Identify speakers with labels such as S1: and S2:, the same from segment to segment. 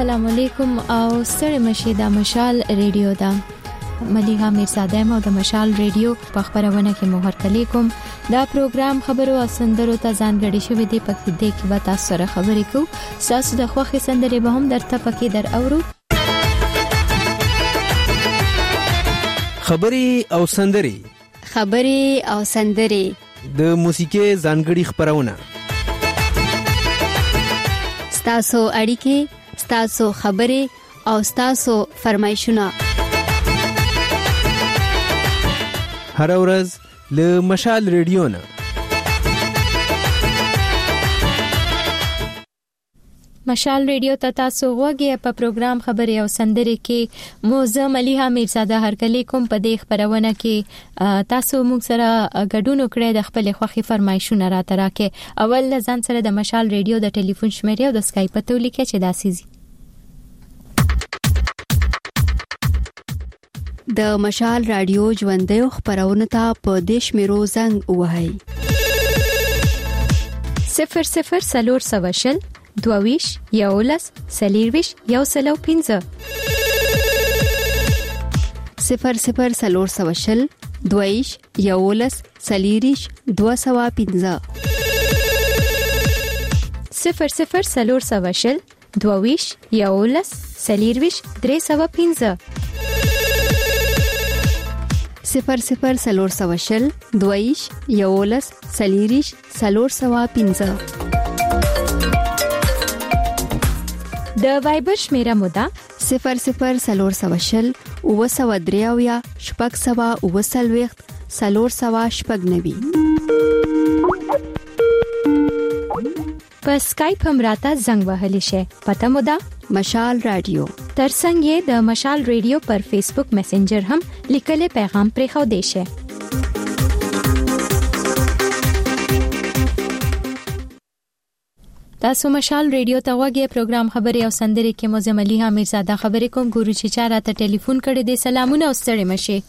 S1: السلام علیکم او ستړي مشه د مشال ریډیو دا مليحه میرزاده مو د مشال ریډیو په خبرونه کې مو هرکلی کوم دا پروګرام خبرو او سندرو ته ځانګړی شوی دی په دې کې به تاسو سره خبرې کوو تاسو د خوښي سندرې به هم درته پکې در اورو
S2: خبري او سندري د موسیقي ځانګړي خبرونه
S3: ستاسو اړیکې ستاسو خبرې او ستاسو فرمایشونه
S2: هر ورځ له مشال ریډیو نه
S1: مشال ریډیو ته تاسو غوږی په پروګرام خبري او سندري کې موزه مليحه میرزاده هرکلی کوم په دې خبرونه کې تاسو موږ سره ګډون وکړئ د خپل خوخي فرمایشونه راته راکې اول ځان سره د مشال ریډیو د ټلیفون شمیره او د اسکایپ ته ولیکئ چې داسې
S3: د مشال رادیو ژوندۍ خبرونه ته په دیش میرو زنګ وهاي
S1: 00 دویش یولس سلیرویش یو سلو 15
S3: 00 دویش یولس سلیریش 215
S1: 00 دویش یولس سلیرویش 315
S3: 00 دویش یولس سلیریش 315
S1: د وایبر شمیره مودا
S3: 00 اوسودریاویا شپږ سوا اوسلويخت سلور سوا شپږ نوي
S1: په اسکایپ هم راته زنګ وهلی شي پته مودا
S3: مشال رادیو
S1: ترڅنګ د مشال ریډیو پر فیسبوک میسنجر هم لیکل پیغام پرې خو دی شي تاسو مشال ریډیو ته وګورئ پروګرام خبري او سندري کې موزه مليحه میرزاده خبرې کوم ګورو چې چاره ته ټلیفون کړی دی سلامونه او ستړي مشه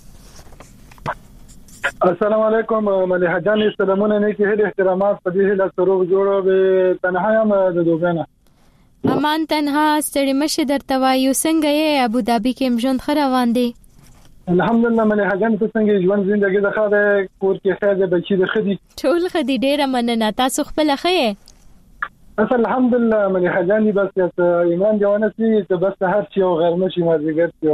S4: السلام علیکم مليحه جان سلامونه نه کې هډ احترامات په دې له سروغ جوړو به تنها یم د دوبنه
S1: امان تنها ستړي مشه درته وایو څنګه یې ابو ظبي کې مجون خروان دي
S4: الحمدلله مليحه جان څنګه ژوند زندګي د خاله کور کې خاله بچي د خدي
S1: ټول خدي ډیره مننه تاسو خپل خې
S4: اصل الحمدلله مليحه جان بس ایمان جوانه سي بس هر شي او غیر مشي مازیګر یو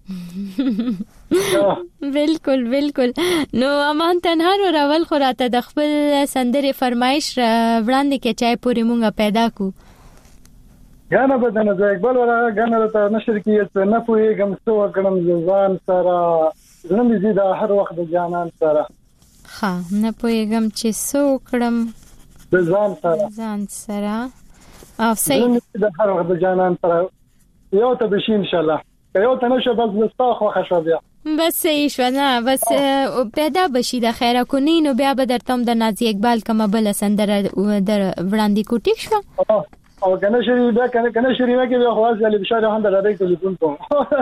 S1: بالکل نو امان تنها راول خو راته د خپل سندري فرمایش وړاندې کې چای پوری مونږه پیدا کو
S4: غانا بدنه زه اقبال ولا غانا ته نشر کې نه پوهیږم څو کړم ځوان سره زنه دي د هر وخت د جانان سره
S1: ها نه پوهیږم چې څو کړم
S4: ځان سره
S1: او صحیح
S4: د هر وخت د جانان سره یو ته بشي ان شاء الله یو ته نشه بس مستاخ واخښو بیا
S1: بس صحیح شو نه بس پیدا بشي د خیره کونی نو بیا به درتم د نازي اقبال کومه بل سندره در وړاندې کو ټیک شو
S4: او کنه شری بیا کنه شری کې بیا خواص علي بشاره هم د ټلیفون کوم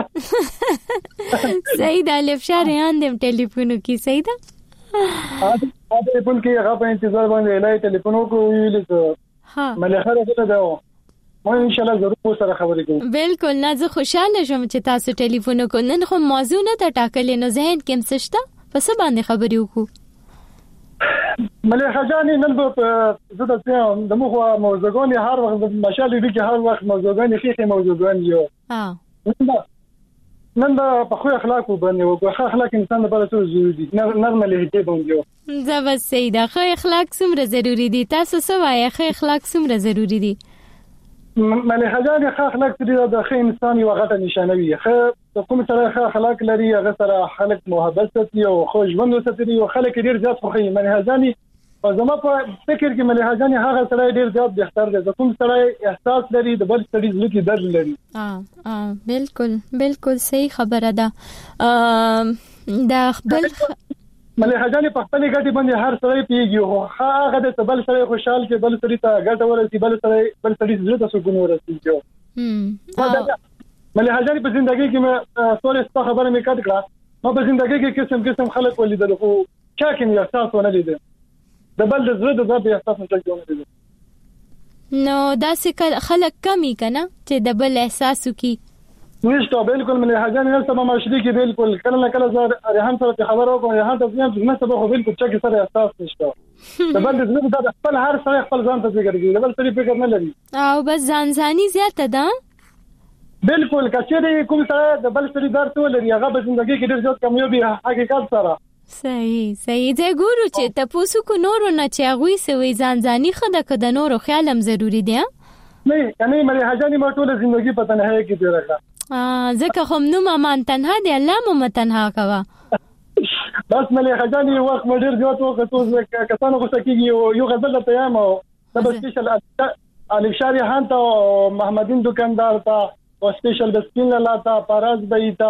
S1: صحیح د علي بشاره هم ټلیفون کی صحیح ده
S4: ټلیفون کې هغه په انتظار باندې لای ټلیفون ویل ته
S1: ها
S4: مليحه راځه دا مو ان شاء الله ضرور سره خبرې کوم
S1: بالکل نه زه خوشاله شوم چې تاسو ټلیفون وکړ نن خو موضوع نه ټاکلې نو ذهن کې مسشته پس باندې خبرې وکړو
S4: مليحه جان نن په زړه ته د مخه موضوعګونی هر وخت مشال دي کې هر وخت موضوعګونی خېخه موضوعګون یو نن دا په خو اخلاق باندې او په اخلاق انسان لپاره څه ضروري دي نرمه لهجه باندې
S1: زبر سیدا خو اخلاق څومره ضروری دي تاسو څه وایي خو اخلاق څومره ضروری دي
S4: مليحه جان خو اخلاق دي د خې انسان یو غټه نشانه وي خو کوم سره خو اخلاق لري هغه سره خلک محبت کوي او خو ژوند وساتي او خلک ډیر زیات خو مليحه جان او زما په فکر کې مليحه جان هغه سره ډیر زیات بهتر دی کوم سره احساس لري د بل سړي زړه کې درد لري
S1: بالکل صحیح خبره ده دا خپل
S4: مليحه جان په خپل ګټي باندې هر سړی پیږي او هغه د بل سړی خوشحال کې بل سړی ته ګټه ورسي بل سړی زړه ته سکون ورسي مليحه جان په ژوندۍ کې مې سوري ست خبره مې کړ نو په ژوندۍ کې قسم خلک ولیدل خو چا کې احساس ونه لیدل د بل د زړه د ځاب احساس نه کوي
S1: نو داسې خلک کمی کنه چې د بل احساس وکي
S4: نشته بالکل ملي حاجان نه سم معاشري کې بالکل کله کله زه ریحان سره خبرو کوم ریحان ته ځم نه سبا خو بالکل چې سره احساس نشته د بل د زړه د خپل هر سره خپل ځان ته فکر کوي د بل سره فکر نه لري
S1: او بس ځانځاني زیاته ده
S4: بالکل کچېری کوم سره د بل سره درته ولري هغه په ژوندۍ کې ډېر زیات کامیابی حقیقت سره
S1: صحیح زه ګورو چې تاسو کو نورو نه چې غوي سوي ځانځاني خده کده نورو خیالم ضروری دی
S4: نه کني ملي حاجان ما ټول ژوندۍ په تنهایی کې تیر کړه
S1: ځکه خو نو ما تنها دی الله مو تنها کوا
S4: بس ملي حاجان وخت مډیر زیات وخت اوس کسانو غوسه کیږي یو غزل ته یم او د سپیشل الف شاری هان ته محمدین دکاندار ته او سپیشل د سپین لاله پاراز بیتا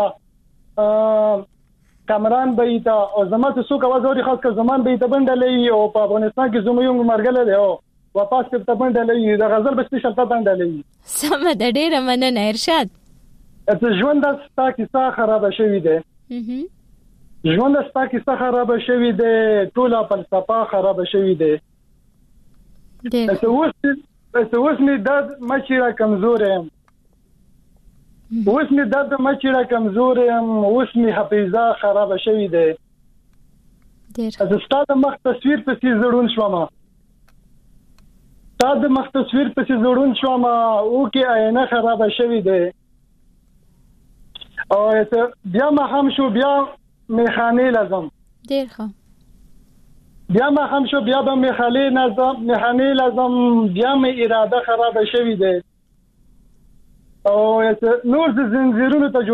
S4: کامران بیتا او زمات سو کا وزوري خاص کا زمان بیتا بندلې او په افغانستان کې زموږ مرګله دی او واپس په بندلې د غزل په سپیشل ته بندلې
S1: سم د ډیره مننه ارشاد
S4: اته ژوند د ستا کیسه خراب شوی دی ژوند د ستا کیسه خراب شوی دی ټول فلسفه خراب شوی دی اوس می درد مچیرا کمزور یم اوس می حافظه خراب شوی دی از ستا د مخ تصویر پسې زړون شوم او کې آینه خراب شوی دی او بیا ما هم شو بیا میخانه لازم
S1: ډیر ښه
S4: بیا ما هم شو بیا به میخانه لازم بیا مې اراده خراب شوی دی او نور د زنجیرونو ته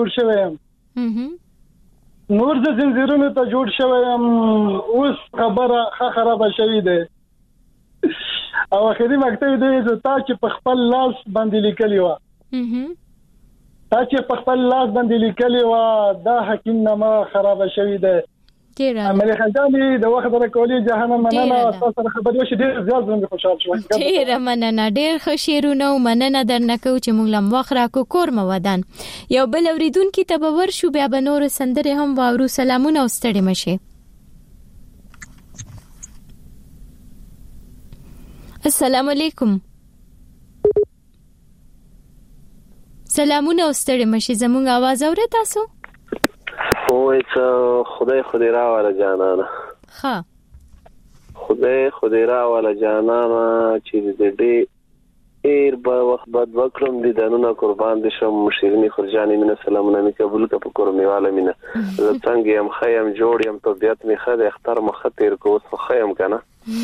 S4: جوړ شوی اوس خبره خراب شوی دی او اخري مکتب دی چې تا چې په خپل لاس باندې لیکلی و دا حکیم نامه خراب شوی دی ملي خنداني د وخت در کولی جهنم مننه تاسو سره خبرې وشي ډیر زیات زما خوشحال شوم
S1: ډیر مننه ډیر خوشیرونه مننه درنکو چې موږ لم وخت راکو کور مودان یو بل اوریدونکو ته به ورشو بیا به نور سندره هم واورو سلامونه واستړي مشه السلام علیکم سلامونه واستړي مشه زموږ आवाज اورئ تاسو
S5: خدای راواله جانانه
S1: ها
S5: خدای راواله جانانه چې دې ډیر په وخت بعد وکړم دي دانونه قربان دي شم شیرینی خرجانی مینه سلامونه می قبول ک په کور میواله مینه زه څنګه يم خیم جوړ يم طبيعت می خده اختر مخطر کو اوس خیم کنه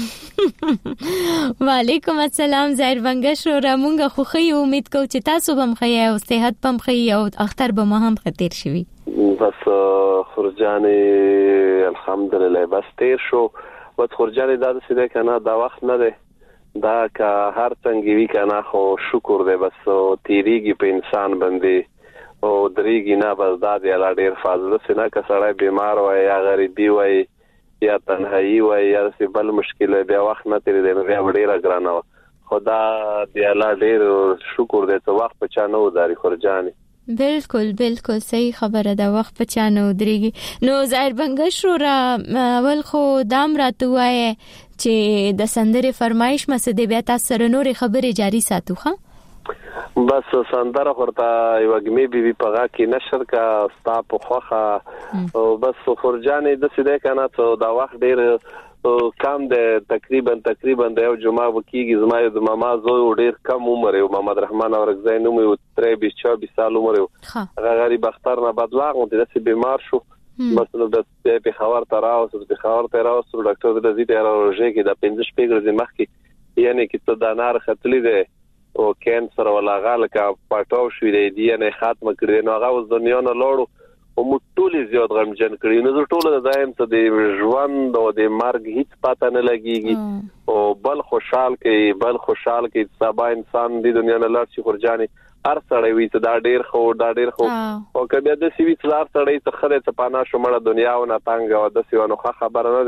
S1: وعلیکم السلام زهر بنگش رو رمونګه خو خی امید کو چې تاسو بم خی او صحت بم خی او اختر به هم خطر شوي
S5: بس خرجانی الحمدلله بس تیر شو و خرجانی دا سیده کنه دا وخت نه ده دا که هر څنګه وی کنه خو شکر ده بس تیریږي په انسان باندې او دریږي نه بس دا دی لا ډیر فاضله سينه که سړی بیمار وای یا غریبي وای یا تنهایی وای یا بل مشکل بیا وخت نه تیری دی بیا ډیر ګرانه خدا دی لا ډیر شکر ده ته وخت په چا نه وداري خرجانی
S1: بالکل صحیح خبره ده وخت په چانه ودرېږي نو زهر بنگش رو را ول خو دام راته وای چې د سندره فرمایش مسده بیا تاسو سره نور خبرې جاری ساتو ښه
S5: بس سندره ورته یو غمی بي په غا کې نشر کا ستا په خوخه او بس خرجانې د سیده کنه ته دا وخت ډیر کم ده تقریبا د یو جمعه وکیږي زما د ماما زوی ډیر کم عمر یو محمد رحمان اورګزای نوم یو 23 سال عمر یو هغه غریب اختر نه بدلاغه د دې بیمار شو بس نو د په خبر تراوس ډاکټر د دې ایرولوژي کې د 15 پیګر مخکې یعنی کې ته د نار خطلې ده او کینسر ولا غال کا پټاو شوې دی نه ختم کړی نو هغه دنیا نه لوړو او مټولې زیات غمجن کړی نو ټول د دایم ته د ژوند او د مرګ هیڅ پته نه لګيږي او بل خوشحال کې سبا انسان د دنیا نه لاړ شي خرجاني هر سړی وي ته دا ډیر خو او کبه د سی وی څلار سړی ته خره ته پانا شو مړه دنیا او نه تنګ او د سیوانو خبره نه ده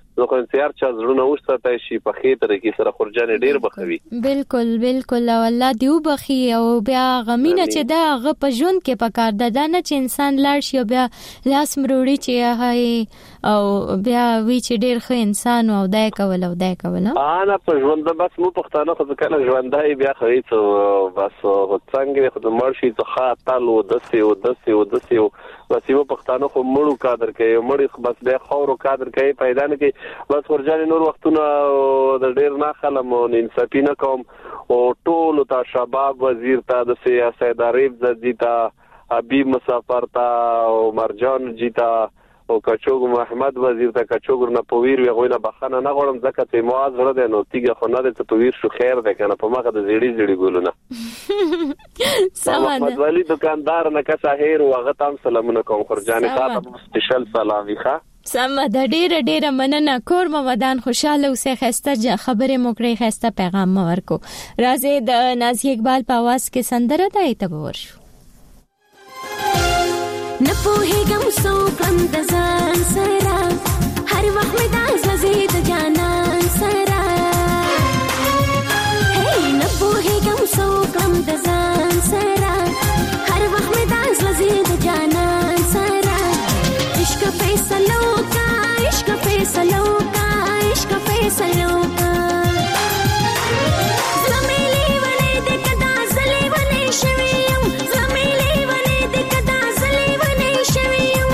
S5: زه خو انتظار چې زړونه وساتای شي په خې طریقې سره خورجان ډیر بخوي.
S1: بالکل او الله دیو بخي او بیا غمینه چې دا غ په ژوند کې پکار ده نه چې انسان لاړ شي او بیا لاس مروړي چې هاي او بیا وی چې ډیر ښه انسان او دای کول انا
S5: په ژوند بس مو پښتانه خو ځکه ژوندای بیا خو هیڅ بس څنګه خو د مرشي ته خاطلو دسي بس یو پښتانه خو مړو کادر کوي مړی بس به خورو کادر کوي پیدا نه کوي بس ورجاني نور وختونه د ډیر نه خلم او انصافي نه کوم او ټول ته شباب وزیر ته د سیاست عریب زدیتا حبیب مسافر ته او مرجان جیتا او کچوګ محمد وزیر ته کچوګ نه پویر وی غوینه بخنه نه غوړم ځکه ته مواز ور ده نو تیګه خو نه ده ته پویر شو خیر ده کنه په مخه د زیړی ګولونه محمد ولی دکاندار نه کا شاهر واغه تام سلامونه کوم خورجاني تاسو سپیشل سلامي ښه
S1: سم د ډیره مننه کور مودان خوشاله اوسه خسته خبره موکړی خسته پیغام ورکو راځي د نازي اقبال په आवाज کې سندره ده ته ورشو
S6: نه پوهېږم څوکم د ځان سره هر وخت مې دا زړه د جانان سره نه پوهېږم څوکم د ځان سره هر وخت مې دا زړه د جانان سره عشق فیصلو کا عشق فیصلو کا عشق فیصلو کا زمیلی ولې د کدا زلې ولې شویم زمیلی ولې د کدا زلې ولې شویم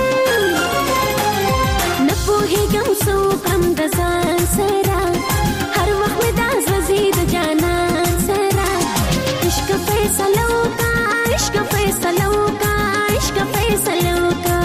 S6: نه پوهېږم څوکم د ځان سره هر وخت مې دا زړه د جانان سره عشق فیصلو کا عشق فیصلو کا عشق فیصلو کا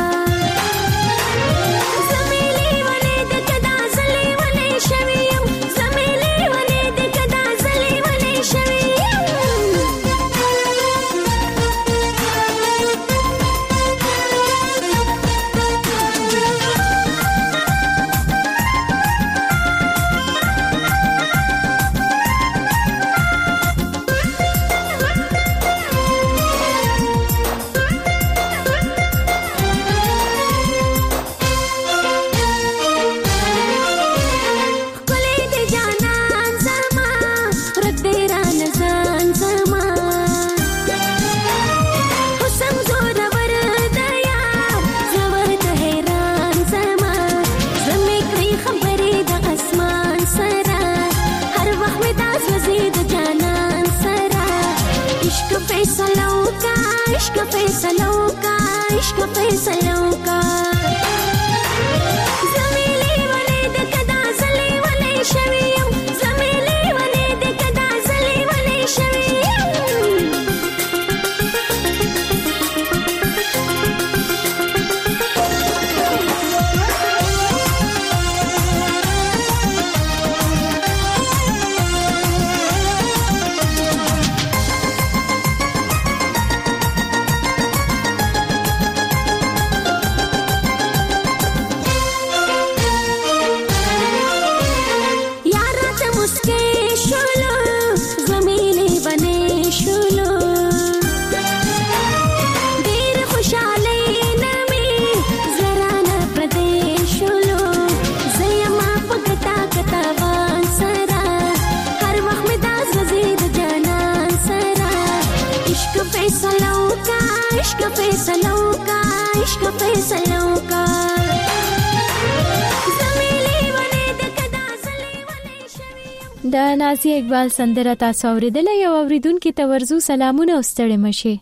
S1: د نازي اقبال سندره تاسو اوریدلې یو اوریدونکو ته ورزو سلامونه واستړې مشي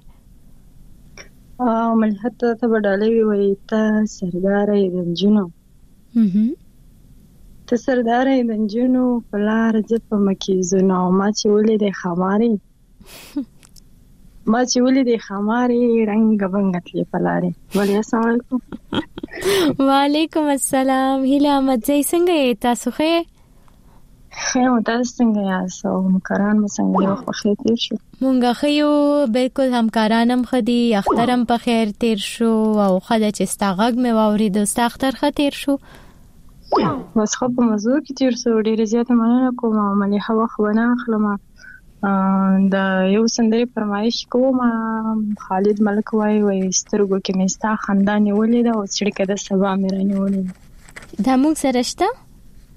S7: ملحت ته بدالې وي ته سردارې دنجونو ته سردارې دنجونو پلار ځپ مکی زنو ما چې ولې د خماري رنگ بنگتلی پلاره ولی السلام علیکم
S1: وعلیکم السلام هیله احمد زئی څنګه تاسو ښه
S7: خیر تاسو څنګه یاست همکاران مو څنګه یو خو تیر شو
S1: مونږه خيو بالکل همکارانم خدي اخترم په خیر تیر شو او خدای چې ستاغګ مې واورید استاختر خطر شو
S7: بس خو په موضوع کې تیر شو ډیره زیاته مننه کوم عملي هوا خو نه اخلم د یو سندري فرمایش کوم خالد ملک وای سترګو کې مستا خندانې ولې دا او چړکه د سبا مې رانیولې
S1: دا موږ سره شته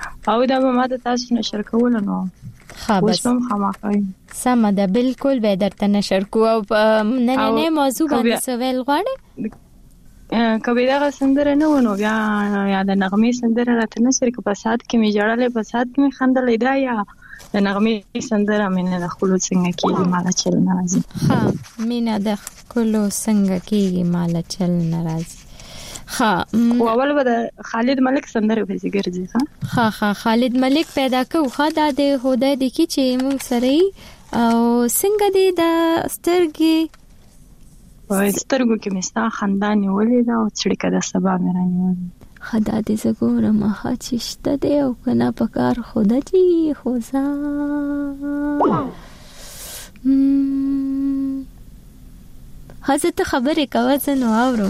S7: او دا به ماته تاسو نشر کول نو
S1: خابس
S7: اوس هم خامخای
S1: سم ده بالکل به درته نشر کو او نه موضوع باندې سوال غواړي
S7: کبه دا سندره نه ونه بیا یا د نغمې سندره راته نشر کو په سات کې می جوړلې په سات کې می خندلې دا یا د نغمې سندره مې نه خلوص څنګه کېږي مالا چل ناراضي
S1: ها مینا د خلوص څنګه کېږي مالا چل ناراضي ها
S7: او اول به خالد ملک سندره په ذکرځي
S1: ها خالد ملک پیدا کو خدا د هوده د کی چې موږ سره او څنګه د سترګې
S7: سترګو کې مستا خندان ولې دا او چړکه د سبا مې رانیول
S1: خدا دې زګور ما چشته دی او کنا پکار خدا جی خوزا حضرت خبرې کوي زنو اورو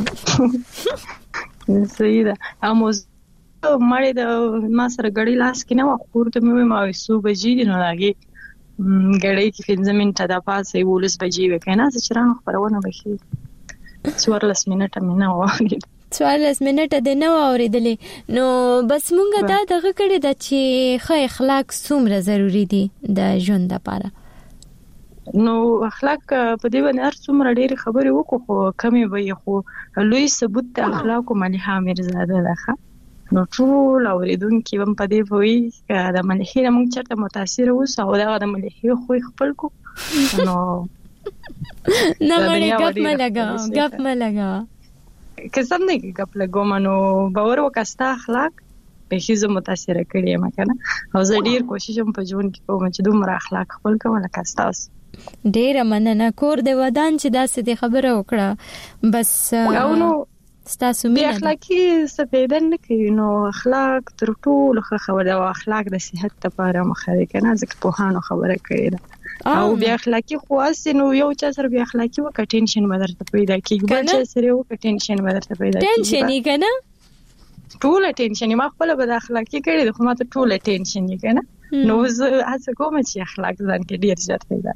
S7: سیده اموز مړې د ما سره غړي لاس کې نه وخور ته مې ما وسو بجې نو لاګي غړي کې 15 منټه د پاسه ولس بجې وکنه چې رانو خبرونه بخي 14 منټه مې نه وایي
S1: 14 منټه د نو اوریدلې نو بس مونږه دا دغه کړی د چې ښه اخلاق څومره ضروری دي د ژوند لپاره
S7: نو اخلاق په دې باندې هر څومره ډېر خبرې وکړو خو کمې وي خو لوی ثبوت د اخلاق مليحه میرزاده ده نو ټول اوریدونکو هم په دې وایي د مليحه موږ چرته متاثر اوسو او دا د مليحه خو خپل کو نو
S1: نه مړ غپ ملګا
S7: کسم نه غپ لګوم نو باور وکاستا اخلاق به هیڅ متاثر کړی ما کنه او زه ډیر کوشش هم په ژوند کې کوم چې دومره اخلاق خپل کوم لکه تاسو
S1: ډیر مننه کور د ودان چې داسې د خبره وکړه بس
S7: نو
S1: تاسو مې
S7: اخلاقی سپیدن نه کوي نو اخلاق تر ټولو خبره او اخلاق د صحت لپاره مخه کنه ځکه په هانو خبره کوي او بیا اخلاقی خواص نو یو چا سره بیا اخلاقی وکړه ټینشن بدرته پیدا کیږي بل چا سره وکړه ټینشن بدرته پیدا کیږي
S1: ټینشن یې کنه
S7: ټول ټینشن ما خپل به اخلاقی کړی خو ما ته ټول ټینشن یې کنه نو زه هڅه کوم چې اخلاق ځان کې ډیر ژر پیدا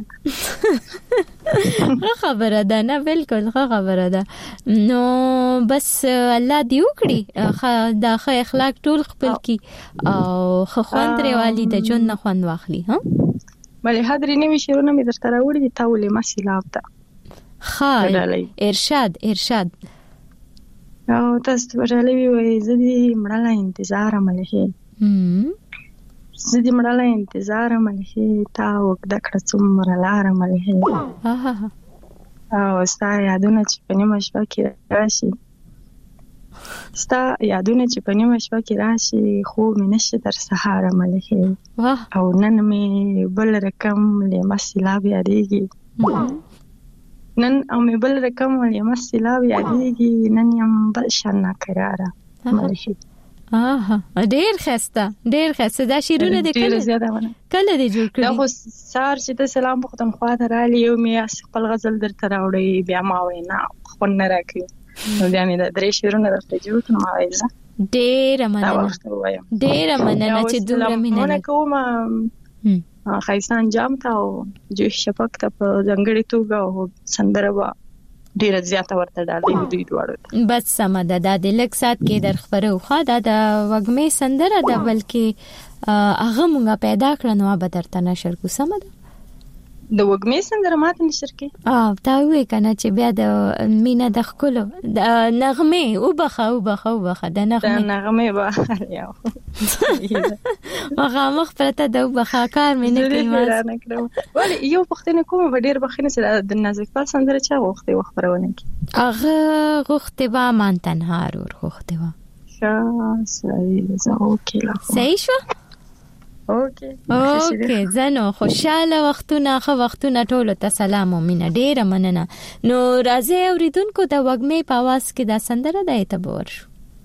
S1: خبره ده نه بالکل خبره ده نو بس الله دی وکړي دا ښه اخلاق ټول خپل کی او خوند ریوالي د جون نه خوند واخلي ها
S7: بلې حاضرې نوې شعرونه مې درته راوړي دي تاولې ما سیلاب ته
S1: ارشاد
S7: او تاسو ورته وی زه دې مړاله انتظار ملهې زه دې مړاله انتظار ملهې تا وکړه کړه څومره لار ملهې او ستا یادونه چې په نیمه شپه کې راشي خو مې نشته تر سهار ملهې او نن مې بل رقم لمه سیلاب یادېږي نن او مې بل رقم لمه سیلاب یادېږي نن یم بل شان ناقراره ملهې
S1: ډېر خسته دا شیرونه دې کله دې جوړ کړی
S7: دا خو سار چې ته سلام پختونخوا ته رالي یو مې خپل غزل درته راوړی بیا ما وینا خو نه راکړي نو بیا مې د درې شیرونه درته جوړ کړم اوایزه
S1: ډېر مننه چې دومره مینه
S7: کوم خیسان جام ته او جو شپک ته په ځنګړې توګه او سندره وا ډیر زیاته ورته ډالې دوی دواړو
S1: بس سم ده د لک سات کې در خبره خو دا د وګمې سندره ده بلکې هغه مونږه پیدا کړنو به درته نشر کو سم ده
S7: د وګمې سندره ماته نشر کې
S1: تا وې کنه چې بیا د مینا د خلو د نغمه او بخه د نغمه
S7: به یاو
S1: هغه مخ پرته د بخا کار مې نه کوي
S7: ولی یو پختنه کوم به ډیر بخینه چې د نازک پال سندره چا غوښته خبرونه کی
S1: هغه غوښته با مان تنها غوښته وا صحیح شو اوکے زنو خوشاله وختونه ټول ته سلام او مینه ډیره مننه نو راځي اوریدونکو د وګمې په आवाज کې دا سندره د اعتبار شو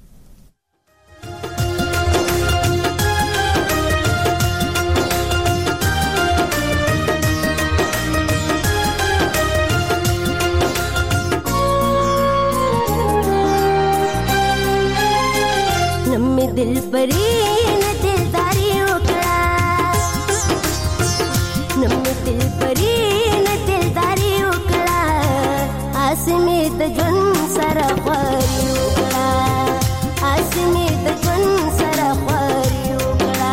S6: نمې دل پرې اسمه د جون سره خوري وکړه اسمه د جون سره خوري وکړه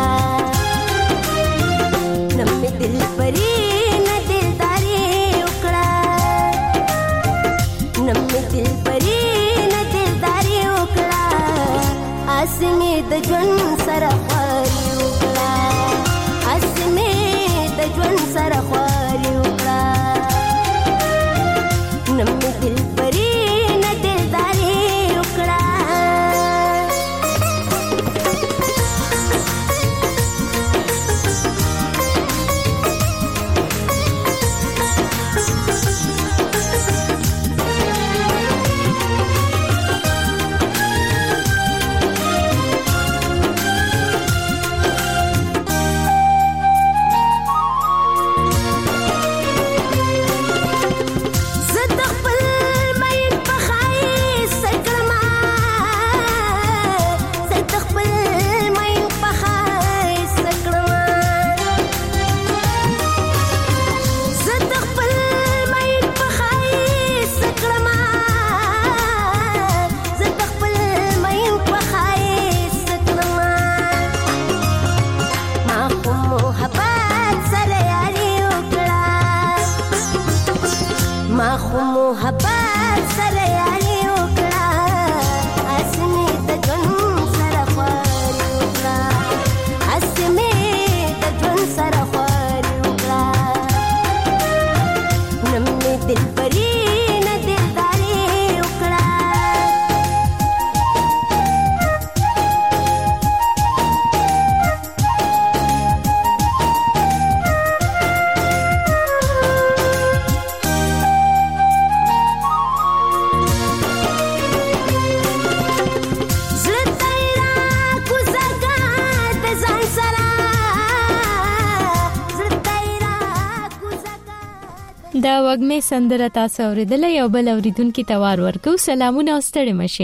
S6: د ژوند سره خواري وکړه اسمه د ژوند سره خواري وکړه نمې دل پرې نه دلداري وکړه دا وګمه سندره تاسو اوریدل یو بل اوریدونکو ته ورکو سلامونه واستړی مشه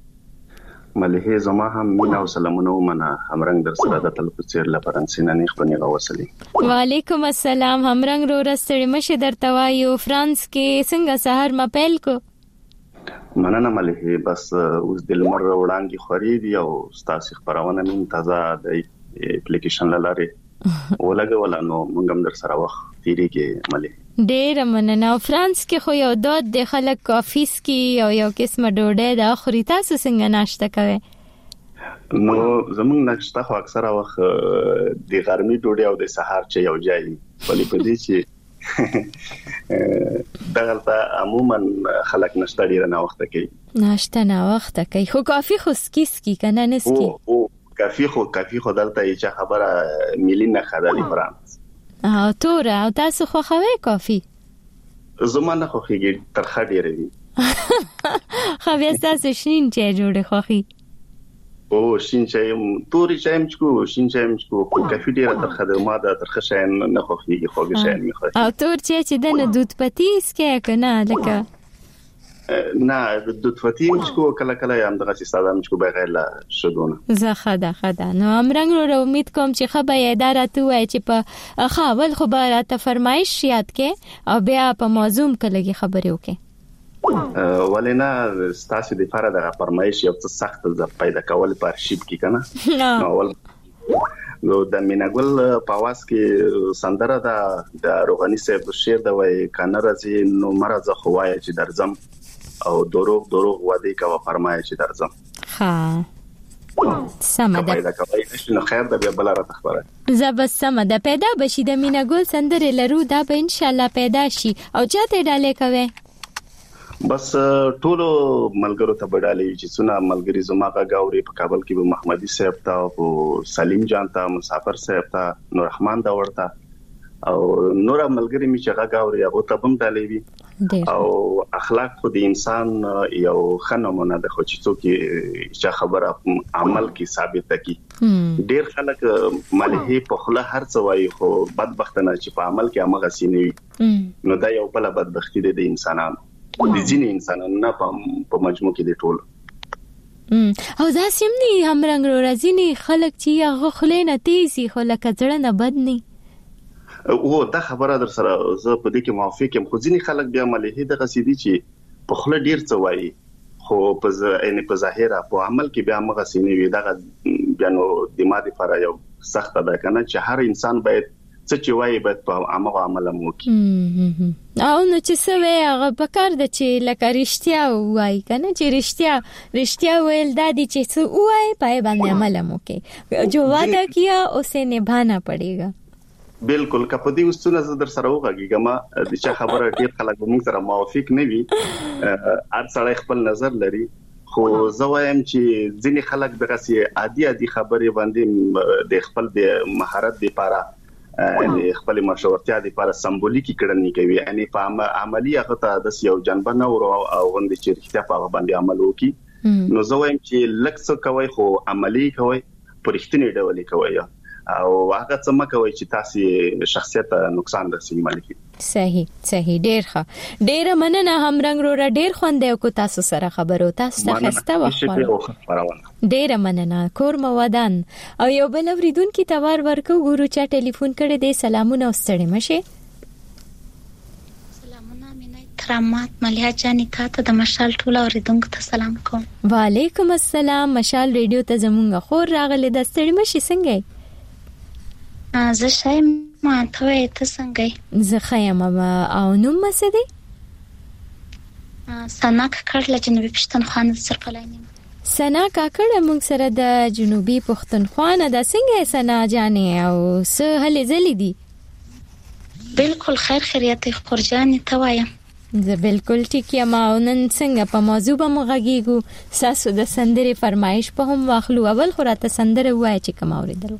S8: ملهه زما هم مینا او سلامونه ومنه همرنګ در سره د تلپچیر لپرنسینه نه خپل غوسلی
S1: وعلیکم السلام همرنګ رو رستړی مشه درته وایو فرانس کې څنګه سحر ما پیل کو
S8: مننه ملهه بس اوس د لمر وړاندې خوري دی او تاسو خبرونه من تازه د اپلیکیشن لاره ولګول نو موږ هم در سره وخت تیری کې ملهه
S1: ډېر مننه فرانس کې خو یو دود د خلک کافیس کې او یو قسمه ډوډۍ د اخري تاسو څنګه ناشته کوئ
S8: نو زموږ ناشته خو اکثره وخت د غرمې ډوډۍ او د سحر چې یو ځای ولې په دې چې دغلته عموما خلک ناشته ډیر نه وخت کوي
S1: ناشته نه وخت کوي خو کافي خو سکي کنه نسکی
S8: او کافي خو دلته چې خبره ملي نه خدای فرانس
S1: او تور او تاسو خو خوي کافي
S8: زمانه خو خيږي ترخه ډیره وي
S1: خو بیا تاسو شین چې جوړه خوخي
S8: او شین چې توري چې مچکو شین چې مچکو کافي ډیره ترخه ده ما د ترخه شین نه خو خيږي خو شین می خو
S1: او تور چې دنه دود پتیس کې کنه لکه
S8: نه د فتی مشکو کله یم دغه ساده مشکو بغیر لا شدونه
S1: زه خدا نو امرنګ رو امید کوم چې خبره اداره تو وای چې په خاول خبره ته فرمایش یاد کې او بیا په موضوع کلهږي خبرې وکې
S8: ولینا ستاسو د فار د فرمایش یو څه سخت ز پیدا کول په ارشیب کې کنه نو اول نو د میناګل په واس کې سندره د روغانی صاحب شعر د وای کنه راځي نو مرزه خوای چې درځم او دروغ وادي کا فرمایي چې درځم
S1: ها سمه ده
S8: پیدا کوي نو خیر ده بل را تخبره
S1: زبر سمه ده پیدا بشي د میناګل سندره لرو دا به ان شاء الله پیدا شي او چاته ډالې کوي
S8: بس ټولو ملګرو ته بدالې چې څونه ملګری زماغه گاوري په کابل کې به محمدي صاحب ته او سلیم جان ته مسافر صاحب ته نور رحمان دا ورته او نور ملګری می چې غاوري هغه ته هم ډالې وي او اخلاق خو د انسان یو خنمونه د خوچتو کې چې خبره عمل کې ثابت کی ډیر خلک ملهي په خله هر څه وایي خو بدبختانه چې په عمل کې هغه سینوي نو دا یو بل بدبختی دی د انسانانو د ځینې انسانانو نه په مجموع کې د ټول
S1: او دا سیمني همرنګ راځي خلک چې هغه خلینه تیزي خو لکه ځړنه بد نه
S8: او دا خبره در سره زه په دې کې موافق یم خو ځینې خلک بیا ملهي د غسیدي چې په خله ډیر څه وایي خو په ظاهره په عمل کې بیا مغه سینې وي دا بیا نو د ماده لپاره یو سخت ده کنه چې هر انسان باید څه چې وایي باید په عامه عمل مو کی
S1: او نو چې څه وی هغه پکار د چې لکه رښتیا وایي کنه چې رښتیا ویل د دې چې څه وایي پای باندې عمل مو کی جو وعده کیا اسے نبھانا پڑے گا.
S8: بالکل کپدی وستونه زدر سره وغږیږم د چا خبره ډیر خلک موږ سره موافق نه وي هر سړی خپل نظر لري خو زه وایم چې ځینې خلک دغه سي عادي خبرې باندې د خپل د مهارت لپاره یعنی خپل مشورتیا لپاره سمبولیکي کړنې کوي یعنی په عملی هغه ته د یو جنبه نه ورو او غوندې چې رښتیا په باندې عمل وکړي نو زه وایم چې لکه کوي خو عملی کوي پرختنی ډول کوي او هغه څه مکوي چې تاسو شخصیت نقصان رسوي مالکی.
S1: صحیح ډیر ښه ډیر مننه هم رنگ رو ډیر خوند یو کو تاسو سره خبرو تاسو ته خسته وخت ډیر مننه کور مودان او یو بل اوریدون کی توار ورکو ګورو چا ټلیفون کړي دې سلامونه واستړي مشه.
S9: سلامونه مینه کرامات ملیا جانی ته د مشال ټول اوریدونکو ته سلام کوم.
S1: وعلیکم السلام مشال ریډیو ته زمونږ خور راغله د ستړي مشه څنګه
S9: زه شایم ما ته ته څنګه
S1: زه خیم او نوم څه دی
S9: سنا کاکړ جنوبي پښتونخوا د سرپلاینې.
S1: سنا کاکړ موږ سره د جنوبي پښتونخوا د څنګه سنا جانې او څه هلې زلې دي.
S9: بالکل خیریت خورجان ته وایم.
S1: زه بالکل ټیک یم او نن څنګه په موضوع به مغږیږو ساسو د سندرې فرمایش په هم واخلو. اول خو راته سندره وایي چې کوم اوریدل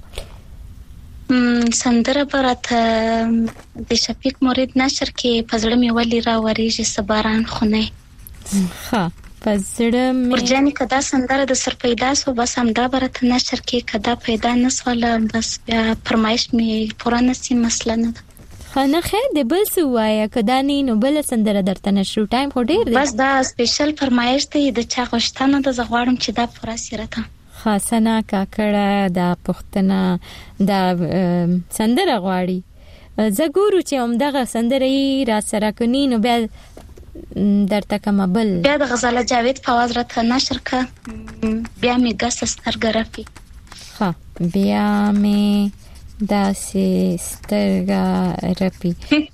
S9: سندره براته د شفیق مرید نشر کې پزړه می ولی را وریږي سباران خونه
S1: ها پزړه می
S9: ورجاني کدا سندره د سر پیدا سو بس همدا براته نشر کې کدا پیدا نسواله بس بیا فرمایش می پورانه سي مسله نه
S1: خانه خیر د بل څه وایي کدا نو بل سندره درته نشو ټایم خو ډیر دی
S9: بس دا سپیشل فرمایش دی د چا غوښتنه د زغواړم چې دا پورا سیرته
S1: خاصنا کاکړه د پښتنه د سندره غواړي زګورو چې همدغه سندره را سره کني نو بیا درته کوم بل
S9: بیا د غزاله جاوید په आवाज راته نشر کا بیا می ګس سترګرافي
S1: ها بیا می داسې سترګرافي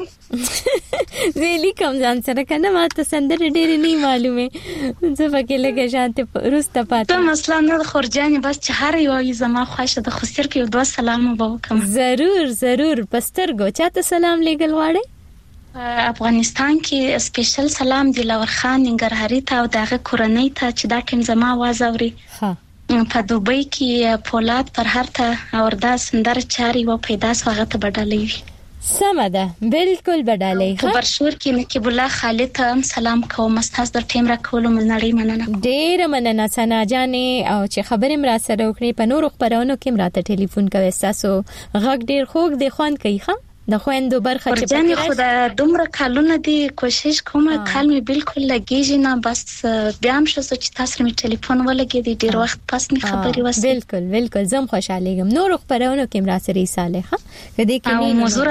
S1: ویلی کوم ځان سره کنه ماته سندره ډېر نه معلومه زه پکې لګه شانته روسته پاتې
S9: ته مثلا نه خورجاني بس چې هر یو زما خوښه د خسر کې دوه سلام وبوکم
S1: ضرور پسترګو چاته سلام لګل واړې
S9: افغانستان کې سپیشل سلام دی لور خان ننګرهاري ته او دغه کورنۍ ته چې دا ټیم زما आवाज اوري
S1: ها
S9: په دوبۍ کې پولاد پر هر ته اوردا سندر چاري و پیدا سوغه ته بدلې وي
S1: سمده بالکل بدلې
S9: په برشور کې نقیب الله خالد ته سلام کوم استاد د ټیم را کولو منړی مننه
S1: ډېر مننه سنا جانې او چې خبرې مر سره وکړې په نورو خبرونو کې مراته ټلیفون کوي تاسو غږ ډېر خوږ دی خوان کوي ښه د خويندو برخه
S9: چې پکې خدای دومره کالونه دي کوشش کوم کال می بالکل لګیږي نه بس بیا هم شو چې تاسو می ټلیفون ولګي دي ډیر وخت پس می خبري وسه
S1: بالکل زم خوشاله یم نور خبرونه کې مرا سره صالحه کدی کې
S9: موضوع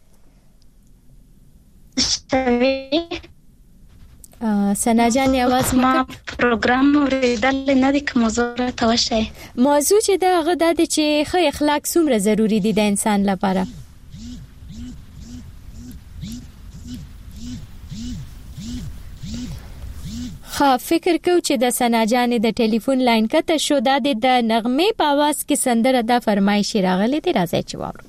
S1: سنا جان आवाज
S9: ما پروګرام ورېدل نه دي کوم موضوع توشه
S1: موضوع چې دا غدا د چې خو اخلاق څومره ضروری دي د انسان لپاره فکر کو چې د سنا جان د ټلیفون لاین کته شو د نغمه په आवाज کې سندره د فرمایش راغلي دی راځي چې واره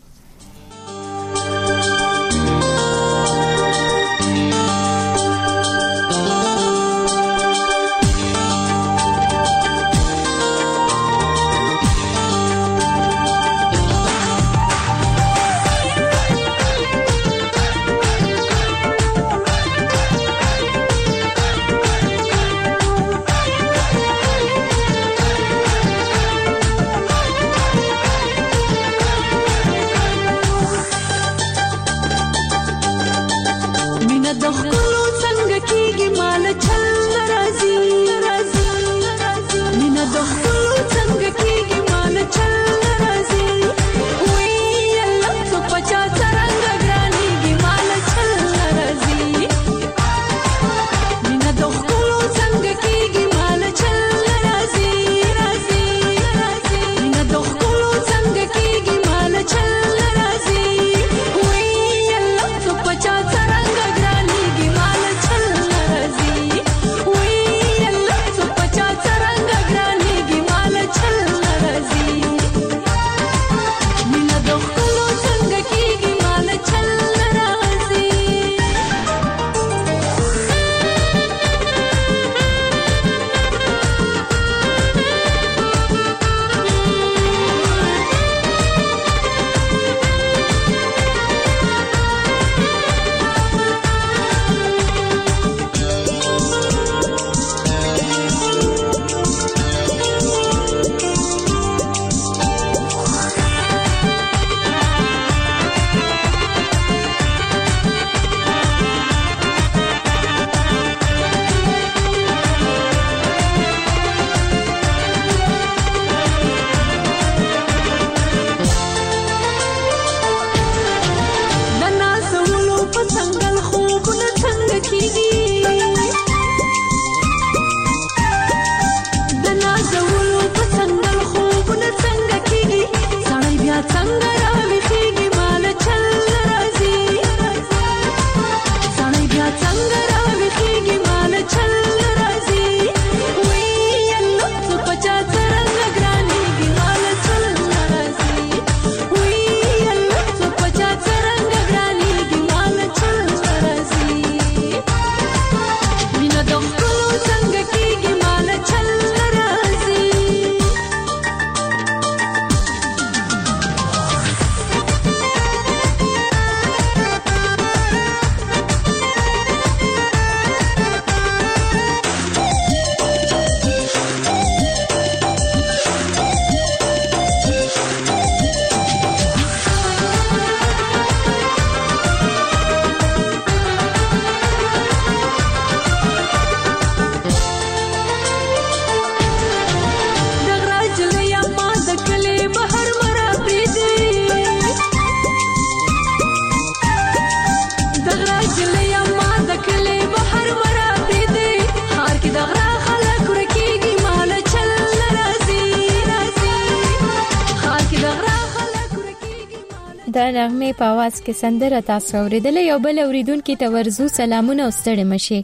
S1: دا نغمه په आवाज کې سندره تاسو اوریدل. یو بل اوریدونکو ته ورزو سلامونه واستړي مشي.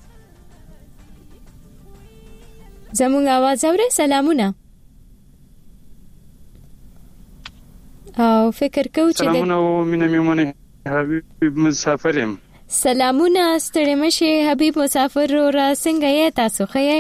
S1: زموږ आवाज اوري؟ سلامونه. او فکر کوم چې
S10: سلامونه مینه میمونه حبیب مسافر يم.
S1: سلامونه ستړي مشي حبیب مسافر را څنګه یې تاسو ښه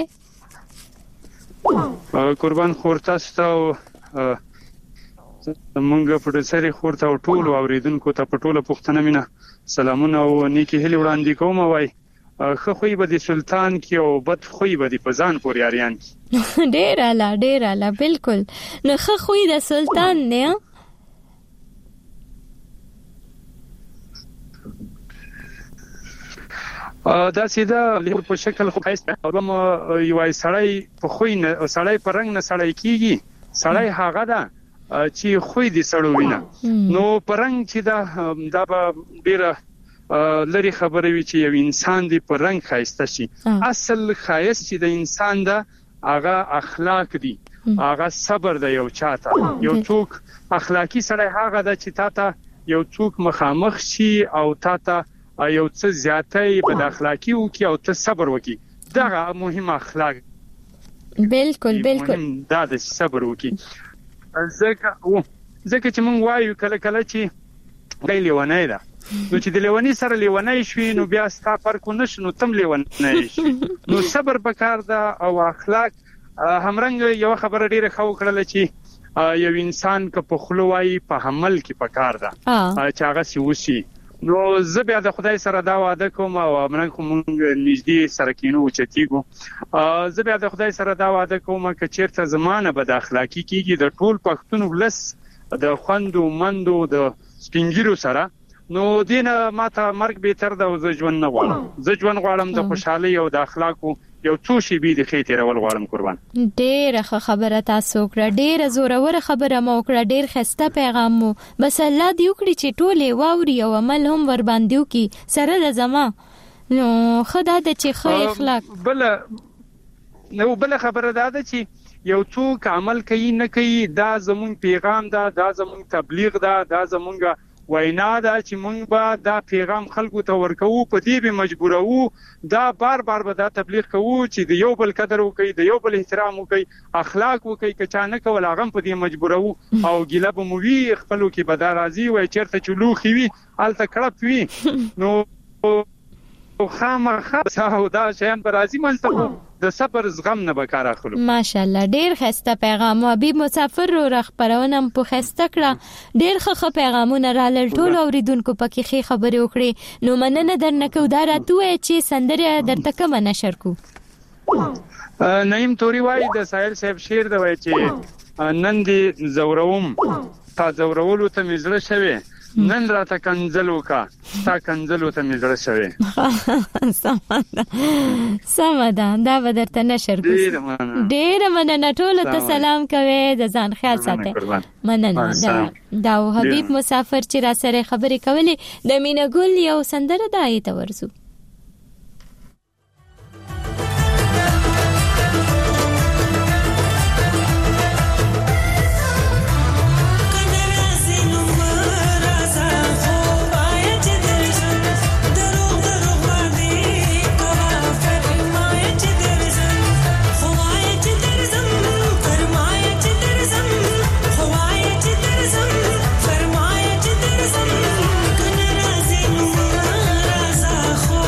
S1: یې؟
S10: قربان خور تاسو ته مونږ پروډوسر خور ته ټول اوریدونکو ته په ټوله پښتنه مینه سلامونه او نیکی هلي وړاندې کوم. وای خو خوې به د سلطان کې او بد خوې به د پزان پورې اریان
S1: ډېر اعلی بالکل. نو خو خوې د سلطان نه
S10: دا سیده له په شکل خو خاصه او یو سړی په خوې نه سړی په رنگ نه سړی کیږي. سړی هغه ده چې خوې دي سړو وینه. نو په رنگ چې دا به ډیره لري خبره وي چې یو انسان دی په رنگ خاصه شي. اصل خاص چې د انسان ده هغه اخلاق دي، هغه صبر دی. یو چاته یو څوک اخلاقی سړی هغه ده چې تاته یو څوک مخامخ شي او تاته یو څه زیاتې بد اخلاقی وکي او ته صبر وکي. دا مهم اخلاق
S1: بالکل
S10: دا د صبر وکي. ځکه چې مونږ وایو کله کله چې غیلی ونه ده، نو چې د لیونی سره لیونی شوي نو بیا ستا فرق نشي، نو تم لیونی شي. نو صبر پکار ده او اخلاق همرنګ. یو خبره ډیره خو کړل چې یو انسان که په خلو وایي په عمل کې پکار ده چې هغه سی وسی. نو زه بیا د خدای سره دا وعده کوم او موږ نږدې سره کینو چتیګو. زه بیا د خدای سره دا وعده کوم چې چیرته زمانه بد اخلاقی کیږي د ټول پښتون ولس د خوندو مندو د سپینګیرو سره، نو دینه ماته مرګ به تر د ژوند نه غواړم. زه ژوند غواړم د خوشحالي او د اخلاقو یو څو شی به د خېټه رول غواړم. قربان
S1: ډېر خبره تاسو کړه، ډېر زوره خبره مو کړه، ډېر خسته پیغام مو. بس الله دې وکړي چې ټوله واوري او عمل هم ور باندې وکي سره د زما. نو خدای دې چې خو اخلاق
S10: بل خبره ده چې یو څوک عمل کوي نه کوي دا زمون پیغام ده، دا زمون تبلیغ ده، دا زمونږ وینا ده چې مونږ به دا پیغام خلکو ته ورکوو، په دې به مجبورو، دا بار به دا تبلیغ کوو چې د یو بل قدر وکړي، د یو بل احترام وکړي، اخلاق وکړي. که چا نه کول هغه په دې مجبورو او ګیله به مو وي خپلو کې به دا راځي وای چیرته چې لوخي وي هلته کړپ وي. نو خامخا دا شیان به راځي منځته د صبر زغم نه بکار اخلو.
S1: ماشاءالله ډیر خسته پیغام حبیب مسافر رو خبرونم په خسته کړه. ډیر ښه پیغامونه را لټول اوریدونکو پکې ښه خبرې وکړي. نو مننه درنه کو دا راتوي چې سندره درته کوم نشر کو.
S10: نعیم توري وای د ساحل صاحب شعر دی وای چې نن دې زوروم تا زورولو ته مزله شوي، نن راته کنځلو کا تا کنځلو ته مزړه شوي.
S1: سمدا دا به درته نشر کوم. ډېر مننه ټول ته سلام کوي، د ځان خیال ساتئ. مننه. دا حبیب مسافر چې را سره خبرې کولې د مینا ګل یو سندره دای ته ورسو.
S11: خو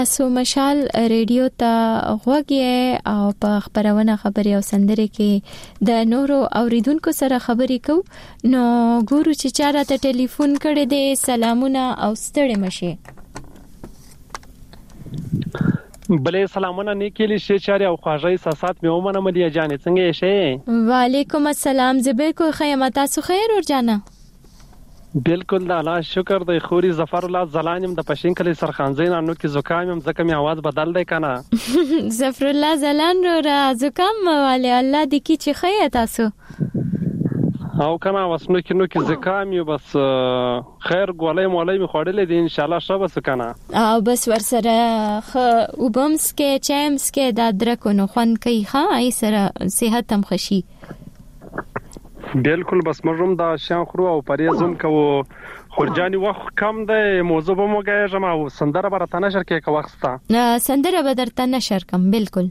S1: تاسو مشال ریډیو ته غوږی او په خبرونه خبري او سندره کې د نورو اوریدونکو سره خبرې کو. نو ګورو چې چاره ته ټلیفون کړي دي. سلامونه او ستړي مشه.
S11: بلې سلامونه نیکلی شي چاره او خواږه احساسات مې ومنه ملي جانې څنګه یې شي؟
S1: وعلیکم السلام. زبر کو خیمه تاسو خیر ور جانا؟
S11: بالکل الله شکر دی. خوري ظفر الله زلانم د پښین کلی سرخانزین انو کې زکام ځکه می आवाज بدل دی کنه.
S1: ظفر الله زلان را زکام والے الله دې کی چې خیر تاسو
S11: او کنه وسنو کې زکام یو بس خیر ګولې مولې می خوړلې دي ان شاء الله شابه سکنه
S1: او بس ورسره وبمس کې چامس کې د درکو نو خوان کوي ها ای سره صحت هم خشي.
S11: بالکل بس مروم دا شان خرو او پریزم کو خورجانی وخت کم ده موضوع به موګه جما سندره برته نشر کې کا وخته
S1: سندره به درته نشر کم. بالکل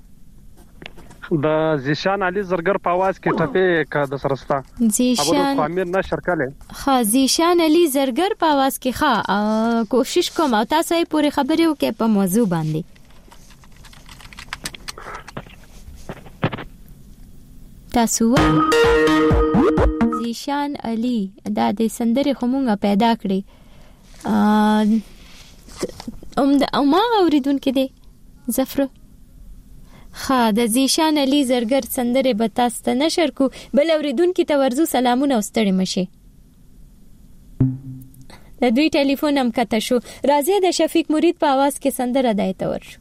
S11: د زیشان علي زرګر په आवाज کې ټپه کا د سرستا
S1: زیشان
S11: امیر نشر کله
S1: ها زیشان علي زرګر په आवाज کې ها کوشش کوم او تاسو یې پوره خبرې وکې په موضوع باندې. تاسو زیشان علي دا د سندرې خمونګه پیدا کړې او ما اوریدونکو دي ظفر خا د زیشان علي زرګر سندره به تاسو ته نشر کو. بل اوریدونکو ته ورزو سلامونه او ستړي مشه. د دوی ټلیفون هم کته شو. راځي د شفیق مرید په आवाज کې سندره دایته ورشو.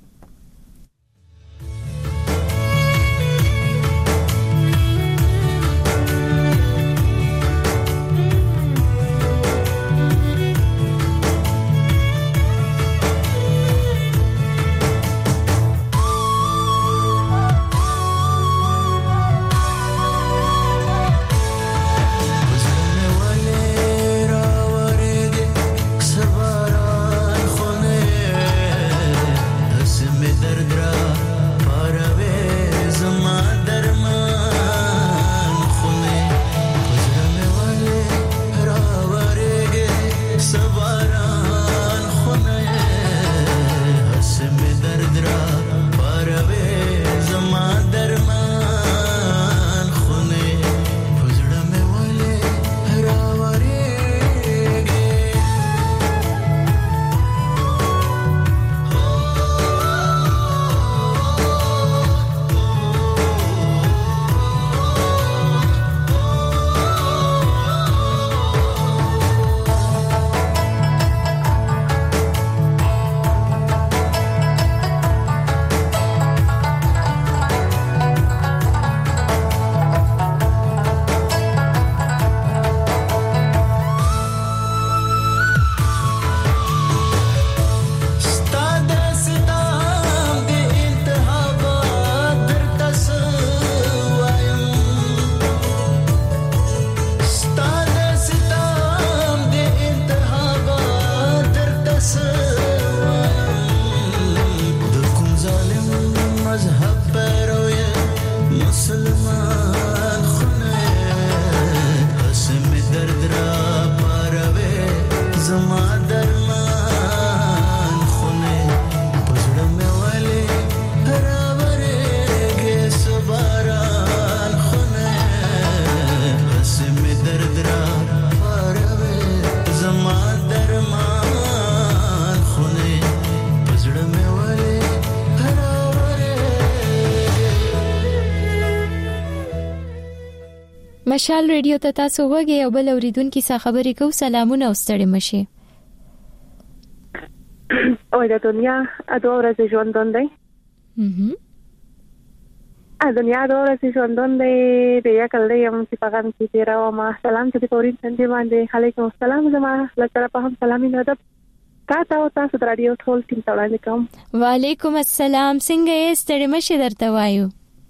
S1: مشال ریډیو ته تاسو وګورئ او بل اوریدونکو سره خبرې کوو. سلامونه او ستړي مشه.
S12: او د دنیا اته ورځې ژوندون دی. دنیا د ورځې ژوندون دی. بیا کله یم چې پیغام کې تیرا او ما سلام چې پورین څنګه باندې علیکم السلام زما لکه په هم سلامي ندب تاسو د رادیو ټول ټیم ته وړاندې کوم.
S1: وعلیکم السلام. څنګه یې ستړي مشه درته وایو.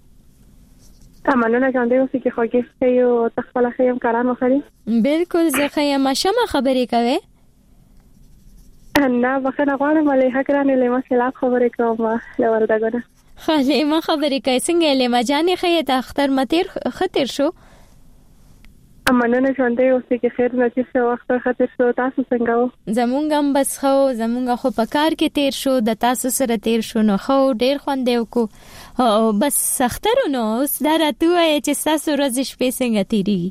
S12: مننه جان دی اوس کې خوږه یو تخپل خیم کاران وخري.
S1: بالکل زه خیم شمه خبرې کوي.
S12: نه بخنه غواړم ولې هکرانه له ما سره خبرې کوم لوردګونه.
S1: خاله ما خبرې کوي څنګه له ما جانې خې ته اختر متیر خطر شو.
S12: مننه ژوندۍ اوسئ کې خیر نصیب شه وخت خاطر شو تاسو څنګه وو
S1: زمونږ هم بس خو زمونږ خو په کار کې تیر شو د تاسو سره تیر شو نو خو ډیر خوند یو کو بس سخترونو اوس دا راتوي چې تاسو ورځ شپې څنګه تیری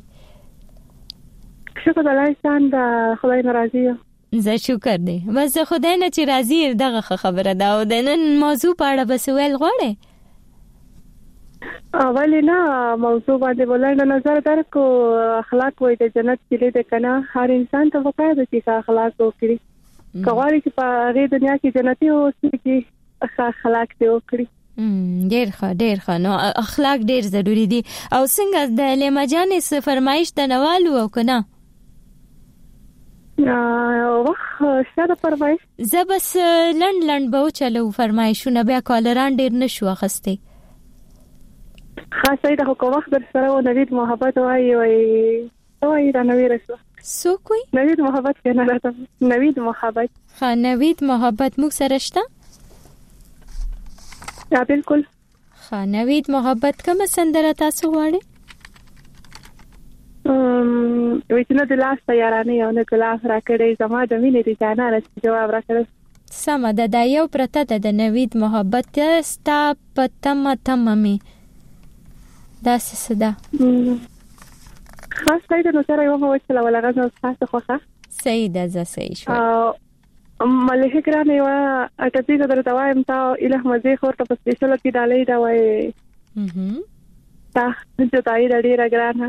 S12: شکر الله انسان دا خدای ناراضي
S1: زه شکر دی بس خدای نه چې راضي دغه خبره دا او د نن موضوع په اړه بس ویل غواړي
S12: اولینا موضوع باندې ولنه نظر درکو اخلاق وای د جنت کلی د کنه هر انسان ته وکړي چې اخلاق وکړي کوالي چې په دې دنیا کې جنتي اوسې کې اخلاق دې وکړي
S1: ډیر ښه نو اخلاق ډیر ضروری دي او څنګه د لیما جانې فرمایش د نوالو او کنه
S12: شاده فرمایش
S1: زه بس لند به چلو فرمایشونه بیا کالران ډیر نشو اخسته
S12: خاصه د حکومت وخت در سره و نوید محبت وای دا نوې رسو
S1: سو کوئی
S12: نوید محبت کنه راته نوید محبت
S1: نوید محبت موږ سره شته
S12: یا بالکل
S1: نوید محبت کوم سندره تاسو غواړئ
S12: ویتنه د لاس تیارانه یو نه کلاس راکړې زما د مینې د جانا راځي جواب راکړم
S1: سم ده دا یو پرته د نوید محبت ستا پتمه تمامي دا څه ده
S12: خاص پیدا نو سره یو مو چې لا ولغه نو تاسو خوخه
S1: سیده ز صحیح شو
S12: ملهه ګرانه وا اټتی درته وایم تا اله مزه خورته په سپیشل کې ډالې دا وای تا جدای ډېر ګرانه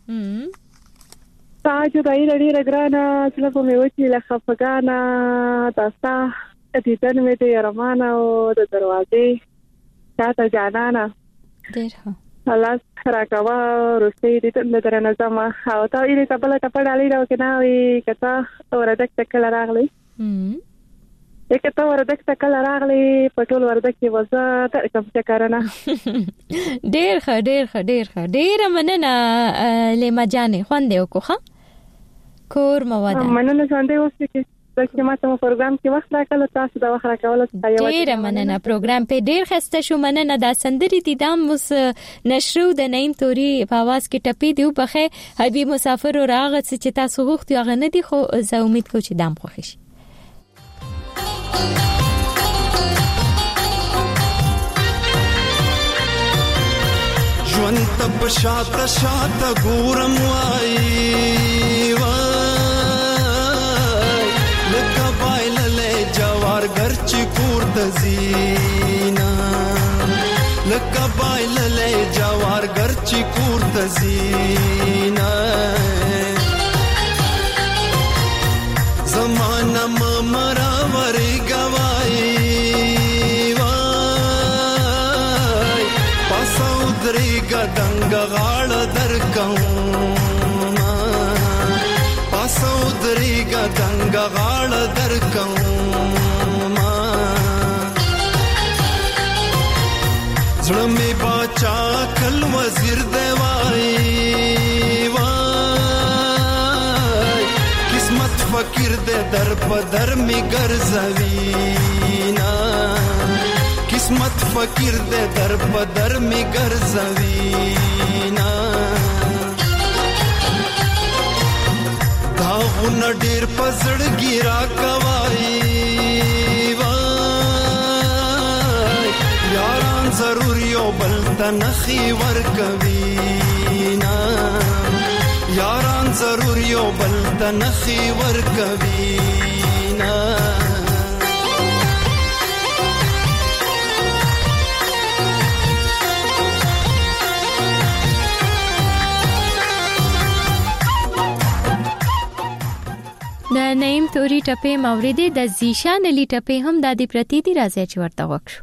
S12: تا جدای ډېر ګرانه چې په مې وچی له خفګانا تاسو دې تن مې ته رمانه او د دروازې تاسو جانانا
S1: ډېر ښه
S12: الله راکوا روسي دې ته درنه زما او تا یې ته بل ته پړالې راو کنه وي کته ورته تکل راغلی کته ورته تکل راغلی پټول ورته کې وځه ته کوم څه کارنه
S1: ډېر ډېر مننه لیما جانې خوندې وکړه کور مواد
S12: مننه ژوندۍ اوسې کې چې ما ته پروګرام کې وخت راکړل تاسو دا وخت راکول
S1: ډېر مننه پروګرام په ډېر خسته شو مننه دا سندري دي دام مس نشرو د نیم توري په आवाज کې ټپي دی په خې حبيب مسافر راغت چې تاسو غوښتي هغه نه دي خو زه امید کوم چې دام خوښ شي
S13: ژوند ته شاته ګورم وای لکه بایللې جوار ګرچ کور د زینا لکه بایللې جوار ګرچ کور د زینا زمانہ مرا ورې گواي وای پاسو درې ګدنګ غاړ درکوم پاسو درې ګدنګ غاړ درکوم زړه می بچا کل وزیر دی وای قسمت فقیر دے در بدر می ګرځوي نا قسمت فقیر دے در بدر می ګرځوي نا دا غون ډیر پزړ ګیرا کوي وای یاران ضرور یو بل تنخي ور کوي نا یاران ضرور یو بل تنخي ور کوي نا
S1: د نیم توري ټپه موریدې د زیشان علی ټپه هم د دې پرتی دی راځي چې ورته وکړو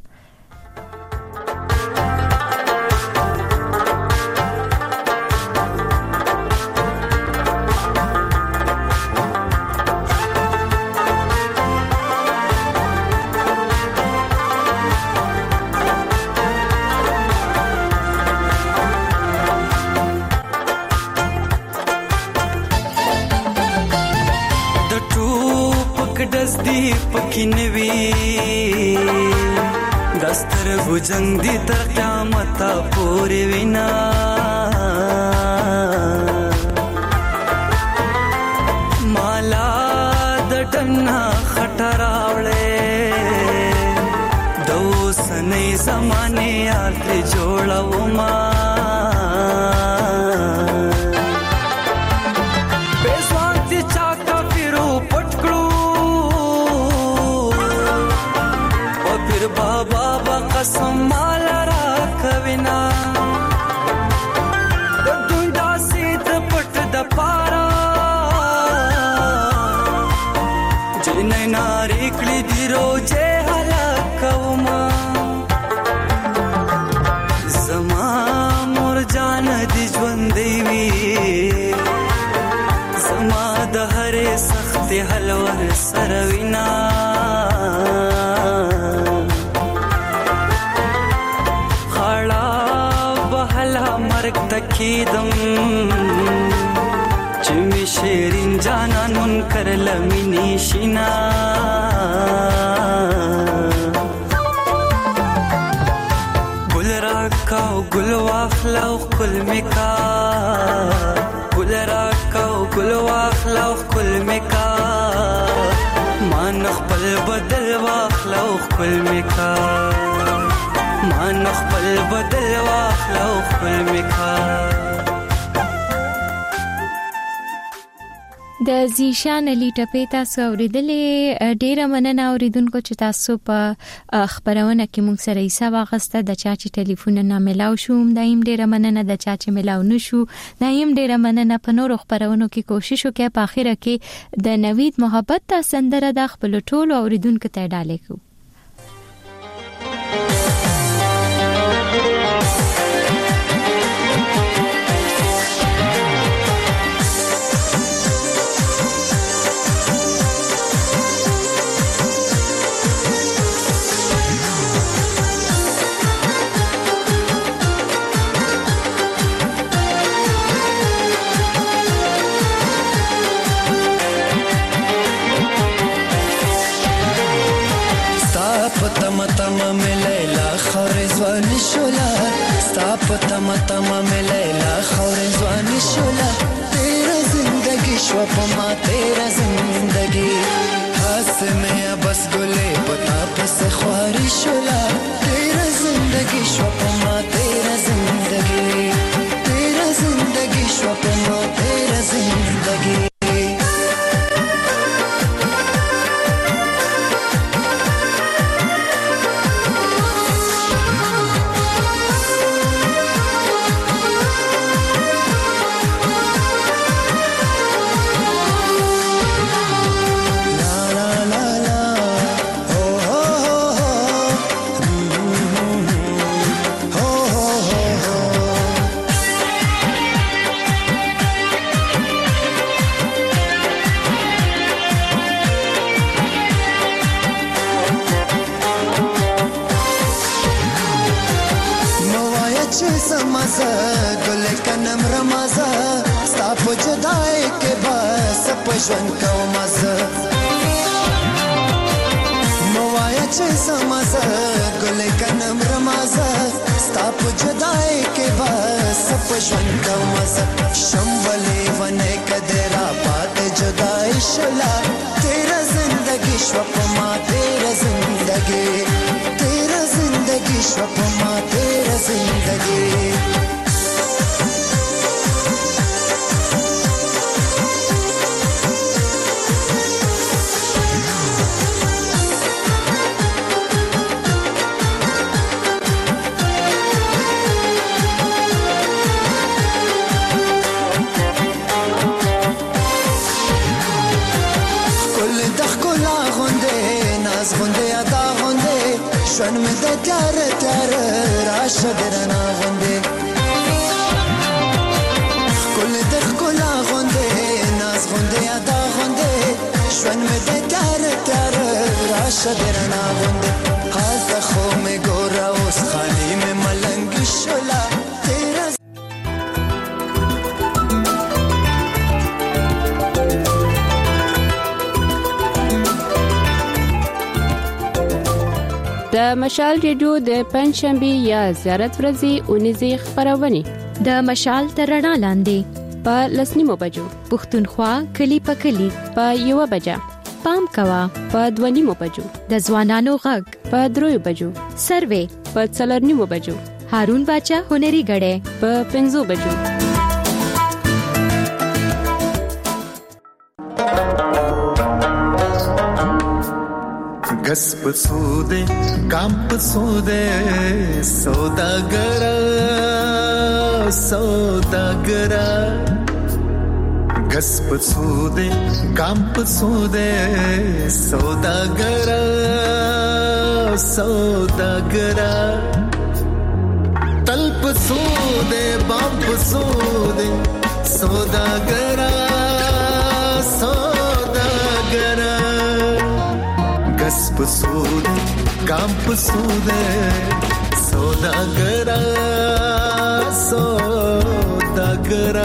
S14: جنگ دی تر قیامت پورې وینا وطن خټراوړې دوسنې زمانه یاد جوړو ما بسوانت چا کافرو پټکړو او پیر بابا با قسم مال را کوینا د دنیا سید پټ د پارا جنې ناری کړي دی روزه هلاکوما زما مور جان دی ژوندې وی زما د هرې سخت حلور سروینا خړا بهلا مرګ تکیدم چې می شیرین جانان منکر لمینی شینا ګل راکاو ګل واخلاو کل میکا ګل راکاو ګل واخلاو کل میکا مان خپل بدل واخلاو کل میکا مان خپل بدل واخلاو کل میکا
S1: د زیشان علی ټپې تاسو اوریدلې ډیره مننه اوریدونکو چې تاسو په خبرونه کې مونږ سره حصہ واغسته د چا چې ټلیفون نه ملاو شوم دایم ډیره مننه د چا چې ملاو نشو دایم ډیره مننه په نورو خبرونو کې کوشش وکړه په اخره کې د نوید محبت تا سندره د خپل ټولو اوریدونکو ته ډالې کو
S13: تم میں لیلا خور زوانی شولا تیرا زندگی شوپما تیرا زندگی ہاس میں بس گلے پتا پس خواری شولا تیرا زندگی شوپما تیرا زندگی تیرا زندگی شوپما تیرا زندگی ژوند کوم مزه موایا چې سمزه ګل کنم رمازه ستا په جدای کې بس په ژوند کوم مزه شمولې ونه کدرا پات جدای شلا تیرا زندگی شو په ما تیرا زندگی تیرا زندگی شو په ما تیرا زندگی شن میں د تیار تیار راشه درنا غوندې کل د خلا غوندې ناز غوندې ادا غوندې شن میں د تیار تیار راشه درنا غوندې خاص خو میں ګورا اوس خالی میں ملنګ شولا تیرا
S15: د مشال ریډیو د پنځشنبه یا زیارت ورځې اونیزه خبرونه
S1: د مشال تر رڼا لاندې
S15: په لسنیمو بجو
S1: پښتونخوا کلی په کلی
S15: په یو بجا
S1: پام کوا
S15: په 2:30 بجو،
S1: د ځوانانو غږ
S15: په 3 بجو،
S1: سروې
S15: په 4:30 بجو،
S1: هارون باچا هنري غړې
S15: په 5 بجو.
S13: गस पसूदे काम पसूदे सौदागरा सौदागरा गस पसूदे काम पसूदे सौदागरा सौदागरा तल पसूदे बाम पसूदे सौदागरा सौदागरा गस पसूदे काम पसूदे सौदागरा सौदागरा.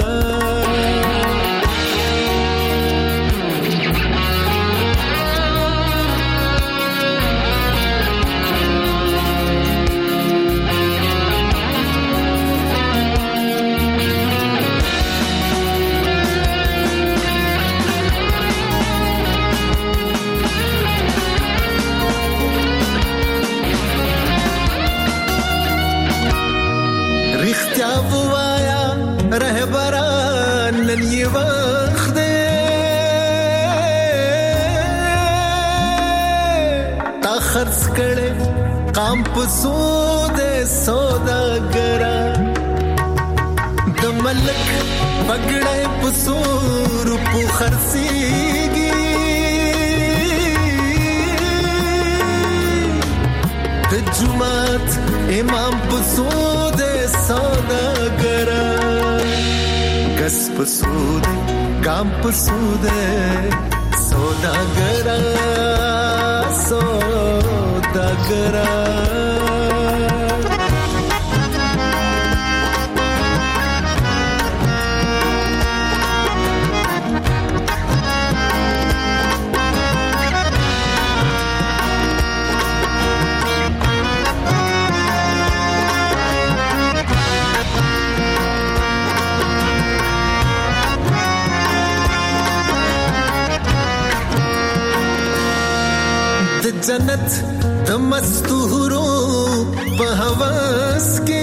S13: खर्च करे काम पसूदे सौदागरा द मलक पगड़े पसूर पु खर्सीगी द जुमात इमाम पसूदे सौदागरा गस पसूदे काम पसूदे सौदागरा सौदागरा. जन्नत द मस्तूरो बहवस के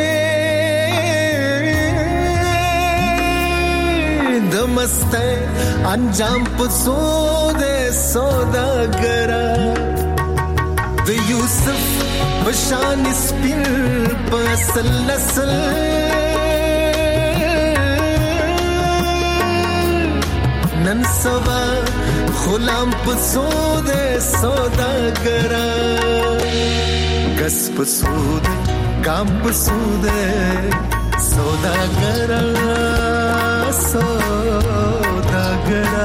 S13: द मस्ते अंजाम पसूदे सौदागरा द यूसुफ बशान स्पिन पसल नस्ल ननसवा खुलाम पसूदे सौदागरा गस पसूदे काम पसूदे सौदागरा सौदागरा.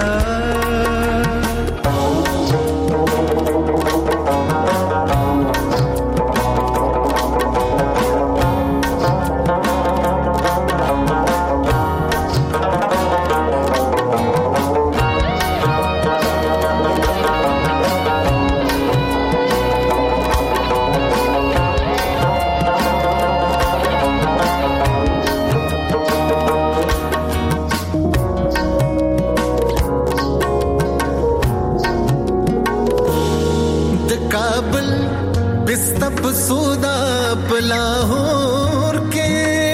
S13: लाहौर के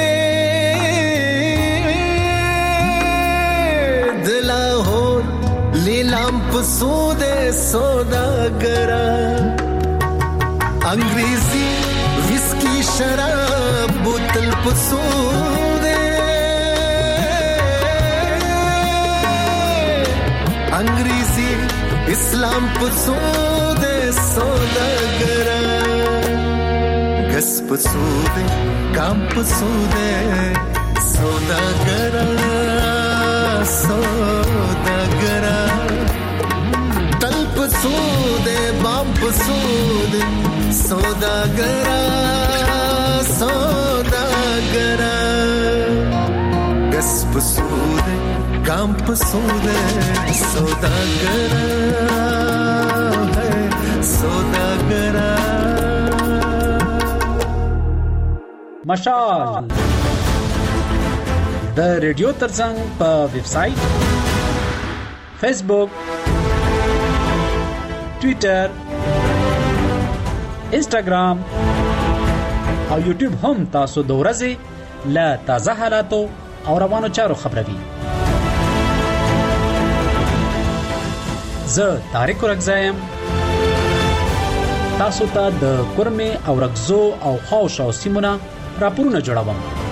S13: दिलाहौर लीलाम पसूदे सौदागरा अंग्रेजी विस्की शराब बोतल पसूदे अंग्रेजी इस्लाम पसूदे सौदागरा गस पसूदे काम पसूदे सौदागरा सौदागरा तल पसूदे बाम पसूदे सौदागरा सौदागरा गस पसूदे काम पसूदे सौदागरा है सौदागरा.
S16: مشال د ریډیو ترڅنګ په ویب سټ، فیسبوک ټوئیټر، انسټاګرام او یوټیوب هم تاسو د ورځې له تازه حالاتو او روانو چارو خبروي. زه طارق رګزایم، تاسو ته د کورمه او رګزو او خاوشاو سیمونه راپورونه جوړوم.